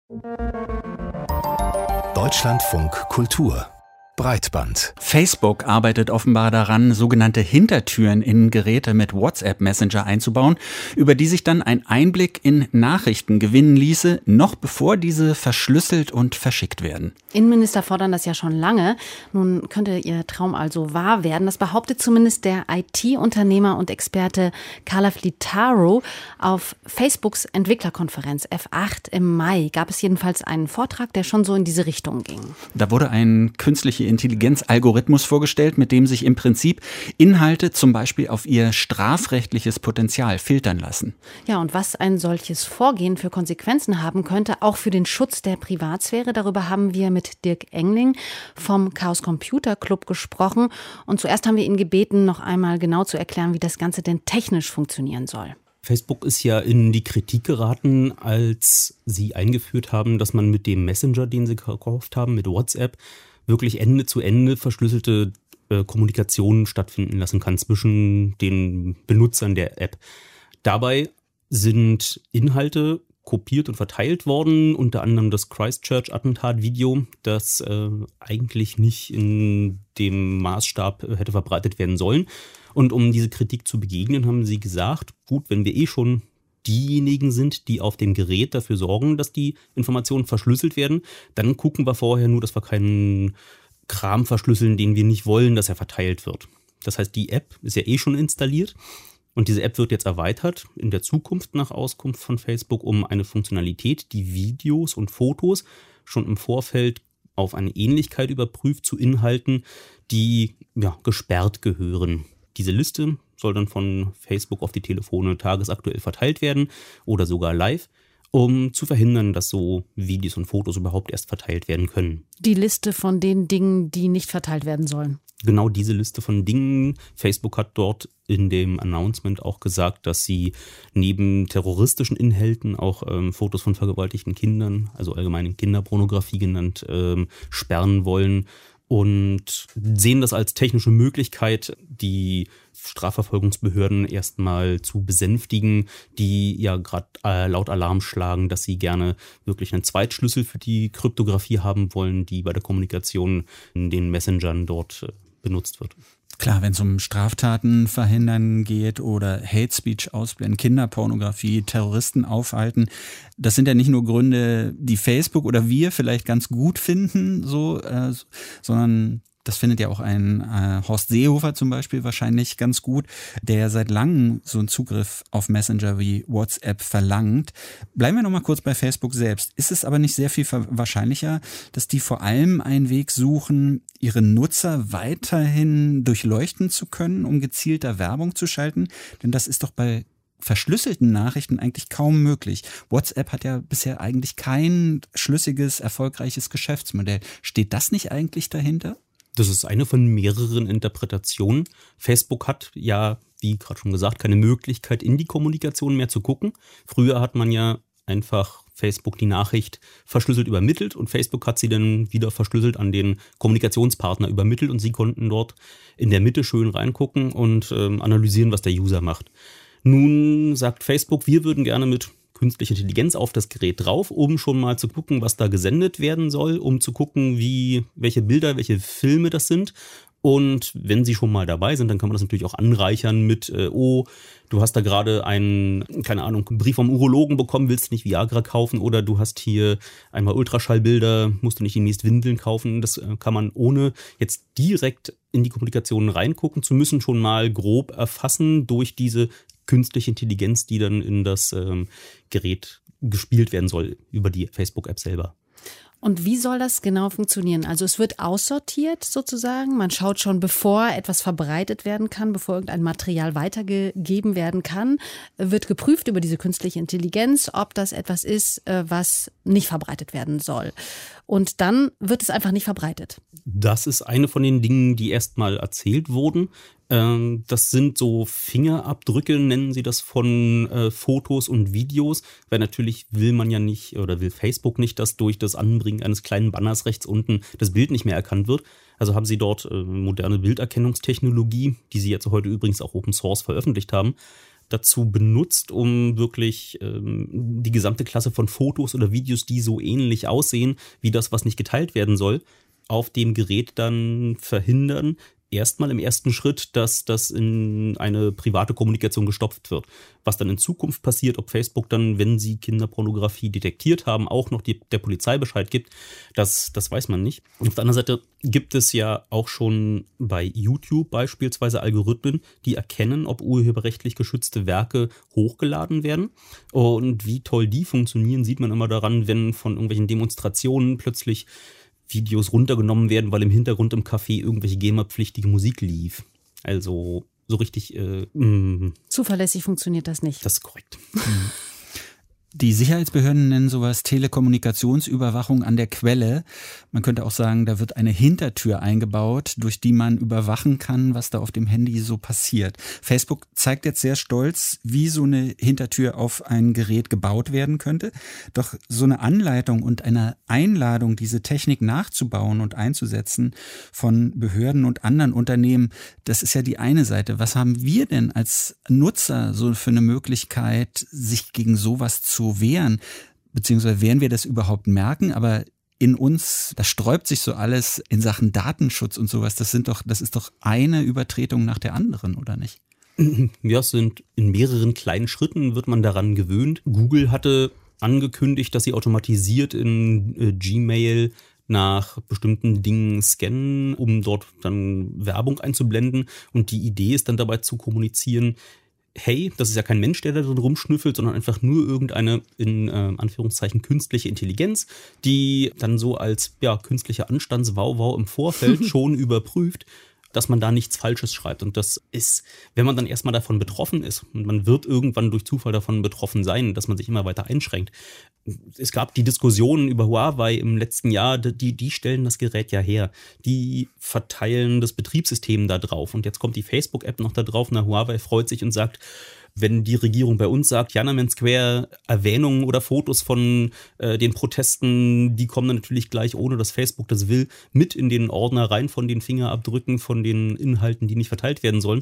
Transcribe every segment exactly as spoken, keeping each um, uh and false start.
Deutschlandfunk Kultur Breitband. Facebook arbeitet offenbar daran, sogenannte Hintertüren in Geräte mit WhatsApp Messenger einzubauen, über die sich dann ein Einblick in Nachrichten gewinnen ließe, noch bevor diese verschlüsselt und verschickt werden. Innenminister fordern das ja schon lange. Nun könnte ihr Traum also wahr werden. Das behauptet zumindest der I T-Unternehmer und Experte Carla Flittaro auf Facebooks Entwicklerkonferenz F acht im Mai. Gab es jedenfalls einen Vortrag, der schon so in diese Richtung ging. Da wurde ein künstliche Intelligenz-Algorithmus vorgestellt, mit dem sich im Prinzip Inhalte zum Beispiel auf ihr strafrechtliches Potenzial filtern lassen. Ja, und was ein solches Vorgehen für Konsequenzen haben könnte, auch für den Schutz der Privatsphäre, darüber haben wir mit Dirk Engling vom Chaos Computer Club gesprochen. Und zuerst haben wir ihn gebeten, noch einmal genau zu erklären, wie das Ganze denn technisch funktionieren soll. Facebook ist ja in die Kritik geraten, als sie eingeführt haben, dass man mit dem Messenger, den sie gekauft haben, mit WhatsApp, wirklich Ende zu Ende verschlüsselte äh, Kommunikation stattfinden lassen kann zwischen den Benutzern der App. Dabei sind Inhalte kopiert und verteilt worden, unter anderem das Christchurch-Attentat-Video, das äh, eigentlich nicht in dem Maßstab äh, hätte verbreitet werden sollen. Und um diese Kritik zu begegnen, haben sie gesagt, gut, wenn wir eh schon diejenigen sind, die auf dem Gerät dafür sorgen, dass die Informationen verschlüsselt werden, dann gucken wir vorher nur, dass wir keinen Kram verschlüsseln, den wir nicht wollen, dass er verteilt wird. Das heißt, die App ist ja eh schon installiert und diese App wird jetzt erweitert in der Zukunft nach Auskunft von Facebook um eine Funktionalität, die Videos und Fotos schon im Vorfeld auf eine Ähnlichkeit überprüft zu Inhalten, die ja, gesperrt gehören. Diese Liste soll dann von Facebook auf die Telefone tagesaktuell verteilt werden oder sogar live, um zu verhindern, dass so Videos und Fotos überhaupt erst verteilt werden können. Die Liste von den Dingen, die nicht verteilt werden sollen. Genau diese Liste von Dingen. Facebook hat dort in dem Announcement auch gesagt, dass sie neben terroristischen Inhalten auch ähm, Fotos von vergewaltigten Kindern, also allgemein Kinderpornografie genannt, ähm, sperren wollen. Und sehen das als technische Möglichkeit, die Strafverfolgungsbehörden erstmal zu besänftigen, die ja gerade äh, laut Alarm schlagen, dass sie gerne wirklich einen Zweitschlüssel für die Kryptographie haben wollen, die bei der Kommunikation in den Messengern dort äh, benutzt wird. Klar, wenn es um Straftaten verhindern geht oder Hate Speech ausblenden, Kinderpornografie, Terroristen aufhalten, das sind ja nicht nur Gründe, die Facebook oder wir vielleicht ganz gut finden, so, äh, sondern das findet ja auch ein äh, Horst Seehofer zum Beispiel wahrscheinlich ganz gut, der seit langem so einen Zugriff auf Messenger wie WhatsApp verlangt. Bleiben wir noch mal kurz bei Facebook selbst. Ist es aber nicht sehr viel wahrscheinlicher, dass die vor allem einen Weg suchen, ihre Nutzer weiterhin durchleuchten zu können, um gezielter Werbung zu schalten? Denn das ist doch bei verschlüsselten Nachrichten eigentlich kaum möglich. WhatsApp hat ja bisher eigentlich kein schlüssiges, erfolgreiches Geschäftsmodell. Steht das nicht eigentlich dahinter? Das ist eine von mehreren Interpretationen. Facebook hat ja, wie gerade schon gesagt, keine Möglichkeit, in die Kommunikation mehr zu gucken. Früher hat man ja einfach Facebook die Nachricht verschlüsselt übermittelt und Facebook hat sie dann wieder verschlüsselt an den Kommunikationspartner übermittelt und sie konnten dort in der Mitte schön reingucken und ähm, analysieren, was der User macht. Nun sagt Facebook, wir würden gerne mit künstliche Intelligenz auf das Gerät drauf, um schon mal zu gucken, was da gesendet werden soll, um zu gucken, wie, welche Bilder, welche Filme das sind. Und wenn sie schon mal dabei sind, dann kann man das natürlich auch anreichern mit, äh, oh, du hast da gerade einen, keine Ahnung, einen Brief vom Urologen bekommen, willst du nicht Viagra kaufen oder du hast hier einmal Ultraschallbilder, musst du nicht demnächst Windeln kaufen. Das äh, kann man ohne jetzt direkt in die Kommunikation reingucken zu müssen, schon mal grob erfassen durch diese künstliche Intelligenz, die dann in das ähm, Gerät gespielt werden soll über die Facebook-App selber. Und wie soll das genau funktionieren? Also es wird aussortiert sozusagen. Man schaut schon, bevor etwas verbreitet werden kann, bevor irgendein Material weitergegeben werden kann, wird geprüft über diese künstliche Intelligenz, ob das etwas ist, was nicht verbreitet werden soll. Und dann wird es einfach nicht verbreitet. Das ist eine von den Dingen, die erstmal erzählt wurden. Das sind so Fingerabdrücke, nennen sie das, von äh, Fotos und Videos, weil natürlich will man ja nicht oder will Facebook nicht, dass durch das Anbringen eines kleinen Banners rechts unten das Bild nicht mehr erkannt wird. Also haben sie dort äh, moderne Bilderkennungstechnologie, die sie jetzt heute übrigens auch Open Source veröffentlicht haben, dazu benutzt, um wirklich ähm, die gesamte Klasse von Fotos oder Videos, die so ähnlich aussehen wie das, was nicht geteilt werden soll, auf dem Gerät dann verhindern. Erstmal im ersten Schritt, dass das in eine private Kommunikation gestopft wird. Was dann in Zukunft passiert, ob Facebook dann, wenn sie Kinderpornografie detektiert haben, auch noch die, der Polizei Bescheid gibt, das, das weiß man nicht. Und auf der anderen Seite gibt es ja auch schon bei YouTube beispielsweise Algorithmen, die erkennen, ob urheberrechtlich geschützte Werke hochgeladen werden. Und wie toll die funktionieren, sieht man immer daran, wenn von irgendwelchen Demonstrationen plötzlich Videos runtergenommen werden, weil im Hintergrund im Café irgendwelche GEMA-pflichtige Musik lief. Also so richtig... Äh, mh. Zuverlässig funktioniert das nicht. Das ist korrekt. Die Sicherheitsbehörden nennen sowas Telekommunikationsüberwachung an der Quelle. Man könnte auch sagen, da wird eine Hintertür eingebaut, durch die man überwachen kann, was da auf dem Handy so passiert. Facebook zeigt jetzt sehr stolz, wie so eine Hintertür auf ein Gerät gebaut werden könnte. Doch so eine Anleitung und eine Einladung, diese Technik nachzubauen und einzusetzen von Behörden und anderen Unternehmen, das ist ja die eine Seite. Was haben wir denn als Nutzer so für eine Möglichkeit, sich gegen sowas zu wehren, beziehungsweise werden wir das überhaupt merken, aber in uns, da sträubt sich so alles in Sachen Datenschutz und sowas, das sind doch, das ist doch eine Übertretung nach der anderen, oder nicht? Ja, es sind in mehreren kleinen Schritten wird man daran gewöhnt. Google hatte angekündigt, dass sie automatisiert in äh, Gmail nach bestimmten Dingen scannen, um dort dann Werbung einzublenden, und die Idee ist dann dabei zu kommunizieren, hey, das ist ja kein Mensch, der da drin rumschnüffelt, sondern einfach nur irgendeine, in äh, Anführungszeichen, künstliche Intelligenz, die dann so als ja, künstliche Anstandswauwau im Vorfeld schon überprüft, dass man da nichts Falsches schreibt. Und das ist, wenn man dann erstmal davon betroffen ist, und man wird irgendwann durch Zufall davon betroffen sein, dass man sich immer weiter einschränkt. Es gab die Diskussionen über Huawei im letzten Jahr, die, die stellen das Gerät ja her. Die verteilen das Betriebssystem da drauf. Und jetzt kommt die Facebook-App noch da drauf. Na, Huawei freut sich und sagt, wenn die Regierung bei uns sagt, Tiananmen Square, Erwähnungen oder Fotos von äh, den Protesten, die kommen dann natürlich gleich, ohne dass Facebook das will, mit in den Ordner rein von den Fingerabdrücken, von den Inhalten, die nicht verteilt werden sollen.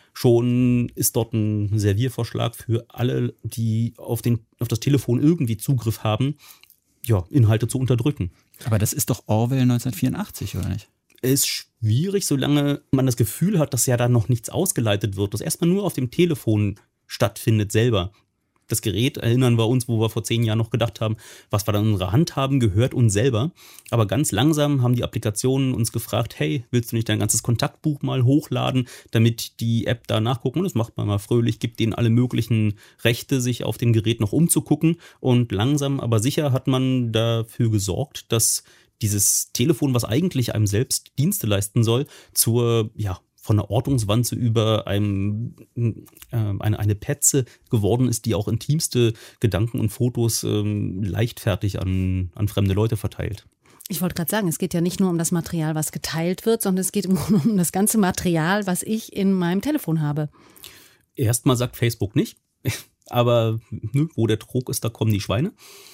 Schon ist dort ein Serviervorschlag für alle, die auf, den, auf das Telefon irgendwie Zugriff haben, ja, Inhalte zu unterdrücken. Aber das ist doch Orwell neunzehnhundertvierundachtzig, oder nicht? Ist schwierig, solange man das Gefühl hat, dass ja da noch nichts ausgeleitet wird, dass erstmal nur auf dem Telefon stattfindet selber. Das Gerät, erinnern wir uns, wo wir vor zehn Jahren noch gedacht haben, was wir da in unserer Hand haben, gehört uns selber. Aber ganz langsam haben die Applikationen uns gefragt, hey, willst du nicht dein ganzes Kontaktbuch mal hochladen, damit die App da nachgucken? Und das macht man mal fröhlich, gibt denen alle möglichen Rechte, sich auf dem Gerät noch umzugucken. Und langsam, aber sicher hat man dafür gesorgt, dass dieses Telefon, was eigentlich einem selbst Dienste leisten soll, zur, ja, von der Ortungswanze über einem, äh, eine, eine Petze geworden ist, die auch intimste Gedanken und Fotos ähm, leichtfertig an, an fremde Leute verteilt. Ich wollte gerade sagen, es geht ja nicht nur um das Material, was geteilt wird, sondern es geht im Grunde um das ganze Material, was ich in meinem Telefon habe. Erstmal sagt Facebook nicht, aber nö, wo der Trog ist, da kommen die Schweine.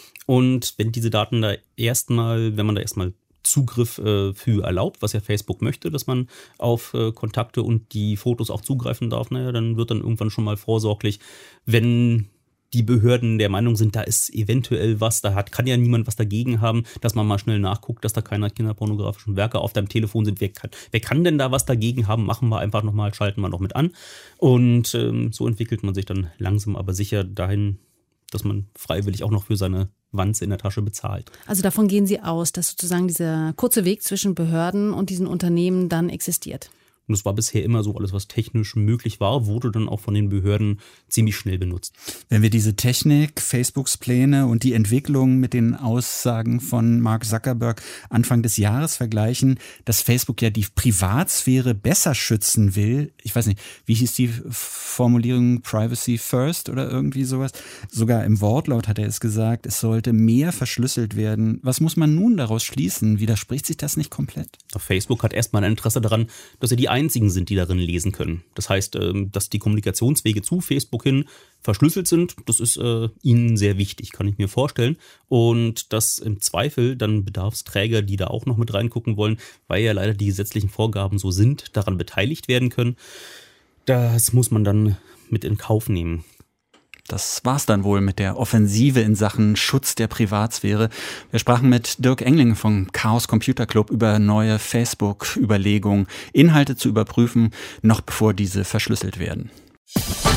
Und wenn diese Daten da erstmal, wenn man da erstmal Zugriff äh, für erlaubt, was ja Facebook möchte, dass man auf äh, Kontakte und die Fotos auch zugreifen darf, naja, dann wird dann irgendwann schon mal vorsorglich, wenn die Behörden der Meinung sind, da ist eventuell was, da hat, kann ja niemand was dagegen haben, dass man mal schnell nachguckt, dass da keine kinderpornografischen Werke auf deinem Telefon sind. Wer kann, wer kann denn da was dagegen haben? Machen wir einfach nochmal, schalten wir noch mit an. Und ähm, so entwickelt man sich dann langsam aber sicher dahin, dass man freiwillig auch noch für seine Wanze in der Tasche bezahlt. Also davon gehen Sie aus, dass sozusagen dieser kurze Weg zwischen Behörden und diesen Unternehmen dann existiert? Und das war bisher immer so, alles was technisch möglich war, wurde dann auch von den Behörden ziemlich schnell benutzt. Wenn wir diese Technik, Facebooks Pläne und die Entwicklung mit den Aussagen von Mark Zuckerberg Anfang des Jahres vergleichen, dass Facebook ja die Privatsphäre besser schützen will. Ich weiß nicht, wie hieß die Formulierung, Privacy First oder irgendwie sowas? Sogar im Wortlaut hat er es gesagt, es sollte mehr verschlüsselt werden. Was muss man nun daraus schließen? Widerspricht sich das nicht komplett? Facebook hat erstmal ein Interesse daran, dass sie die einzigen sind, die darin lesen können. Das heißt, dass die Kommunikationswege zu Facebook hin verschlüsselt sind, das ist äh, ihnen sehr wichtig, kann ich mir vorstellen. Und dass im Zweifel dann Bedarfsträger, die da auch noch mit reingucken wollen, weil ja leider die gesetzlichen Vorgaben so sind, daran beteiligt werden können. Das muss man dann mit in Kauf nehmen. Das war's dann wohl mit der Offensive in Sachen Schutz der Privatsphäre. Wir sprachen mit Dirk Engling vom Chaos Computer Club über neue Facebook-Überlegungen, Inhalte zu überprüfen, noch bevor diese verschlüsselt werden.